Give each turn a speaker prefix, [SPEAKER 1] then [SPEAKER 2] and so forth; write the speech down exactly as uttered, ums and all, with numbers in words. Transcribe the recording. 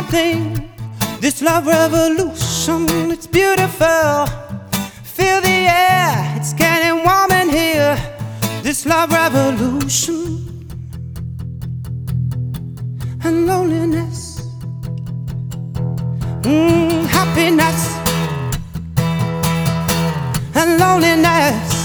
[SPEAKER 1] something. This love revolution, it's beautiful. Feel the air, it's getting warm in here. This love revolution. And loneliness, mm, happiness and loneliness.